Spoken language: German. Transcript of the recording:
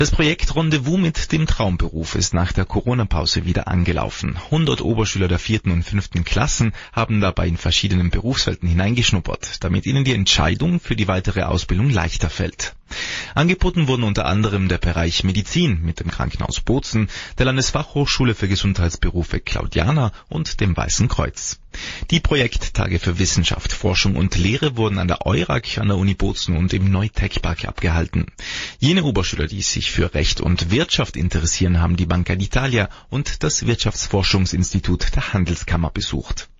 Das Projekt Rendezvous mit dem Traumberuf ist nach der Corona-Pause wieder angelaufen. 100 Oberschüler der 4. und 5. Klassen haben dabei in verschiedenen Berufsfelden hineingeschnuppert, damit ihnen die Entscheidung für die weitere Ausbildung leichter fällt. Angeboten wurden unter anderem der Bereich Medizin mit dem Krankenhaus Bozen, der Landesfachhochschule für Gesundheitsberufe Claudiana und dem Weißen Kreuz. Die Projekttage für Wissenschaft, Forschung und Lehre wurden an der EURAG, an der Uni Bozen und im Neutech-Park abgehalten. Jene Oberschüler, die sich für Recht und Wirtschaft interessieren, haben die Banca d'Italia und das Wirtschaftsforschungsinstitut der Handelskammer besucht.